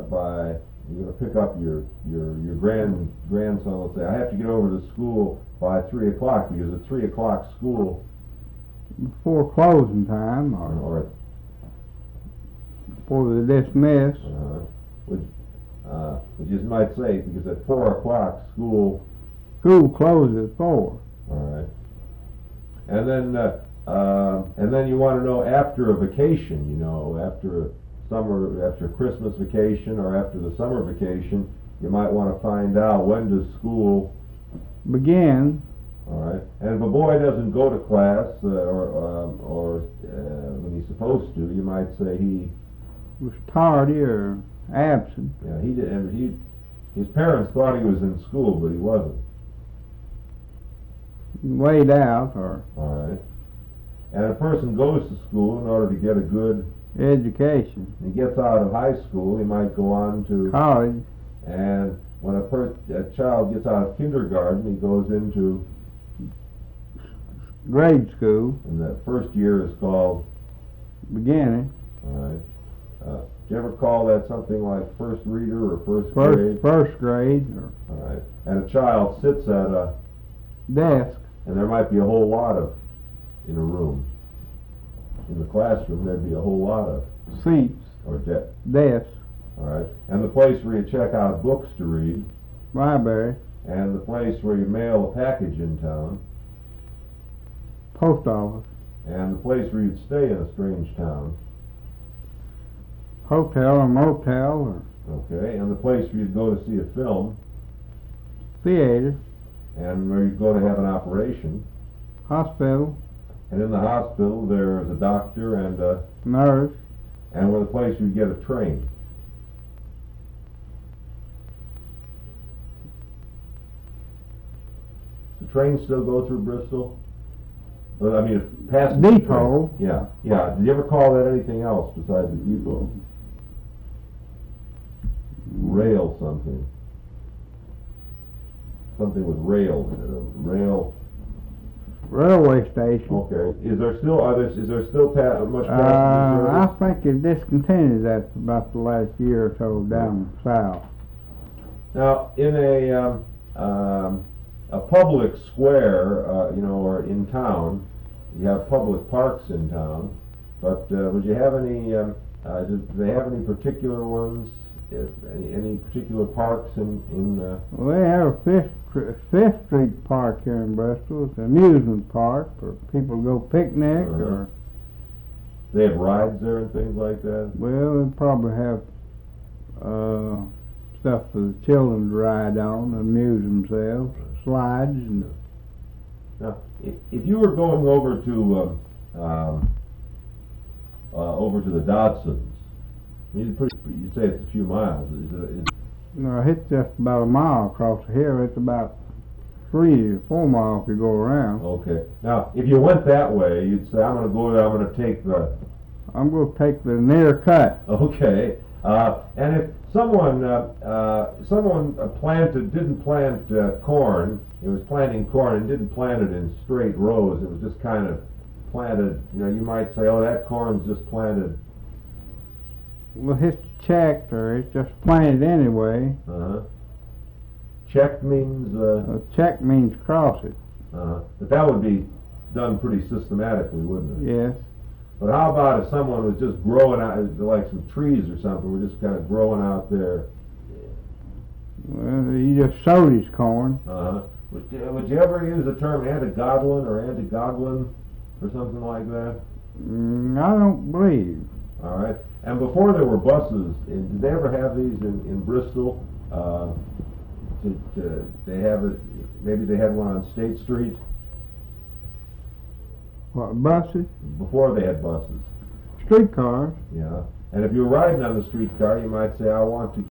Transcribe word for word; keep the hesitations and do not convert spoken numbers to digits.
up by, you're going to pick up your, your, your grand, grandson, let's say, I have to get over to school by three o'clock, because at three o'clock school, before closing time, or, or before they dismiss. uh, which, uh, which you might say, because at four o'clock school, School closes at four. all right, and then, uh, uh, and then you want to know after a vacation, you know, after a summer, after Christmas vacation or after the summer vacation, you might want to find out when does school Begin. all right, and if a boy doesn't go to class uh, or um, or uh, when he's supposed to, you might say he Was tardy or absent. yeah he did and he his parents thought he was in school, but he wasn't. Laid out, or All right, and a person goes to school in order to get a good. education. He gets out of high school, he might go on to College. and when a, per- a child gets out of kindergarten, he goes into, Grade school. and that first year is called, Beginning. all right, uh, do you ever call that something like first reader or first, First, grade? first grade, or All right, and a child sits at a, desk. and there might be a whole lot of, in a room, in the classroom, there'd be a whole lot of, Seats. or de- Desk. all right, and the place where you check out books to read, Library. and the place where you mail a package in town, Post office. and the place where you'd stay in a strange town, Hotel or motel, or okay, and the place where you'd go to see a film, theater. and where you'd go to have an operation, Hospital. and in the hospital there's a doctor and a, Nurse. and where the place you'd get a train. The trains still go through Bristol? Well, I mean, if passenger Depot. train. Yeah, yeah. Did you ever call that anything else besides the depot? Rail something. Something with rail in it. A rail. Railway station. Okay. Is there still are there is there still pa- much Uh, passenger I service? think it discontinued that for about the last year or so down south. Now, in a um, um, a public square, uh, you know, or in town, you have public parks in town. But uh, would you have any? Um, uh, do they have any particular ones? If any, any particular parks in in? Uh, Well, they have a Fifth, Str- Fifth Street Park here in Bristol. It's an amusement park where people go picnic, Uh-huh. or, they have rides there and things like that. well, they probably have uh, stuff for the children to ride on, amuse themselves, slides, and Now, if, if you were going over to um, um, uh, over to the Dodsons, you'd, pretty, you'd say it's a few miles. Is it, is, you know, it's just about a mile across the hill. It's about three or four miles if you go around. okay. Now, if you went that way, you'd say, "I'm going to go there. I'm going to take the." I'm going to take the near cut. Okay. Uh, and if someone uh, uh, someone uh, planted didn't plant uh, corn, it was planting corn and didn't plant it in straight rows. It was just kind of planted. You know, you might say, "Oh, that corn's just planted." Well, it's checked, or it's just planted anyway. Uh-huh. Checked means, uh, A check means cross it. uh, but that would be done pretty systematically, wouldn't it? Yes. But how about if someone was just growing out, like some trees or something, were just kind of growing out there? Well, he just sowed his corn. Uh-huh. Would you, would you ever use the term antigoglin or antigoglin or something like that? Mm, I don't believe. All right. And before there were buses, and did they ever have these in, in Bristol? Uh, to, to, they have it, maybe they had one on State Street What, buses? before they had buses. Streetcars. Yeah. And if you were riding on the streetcar, you might say, "I want to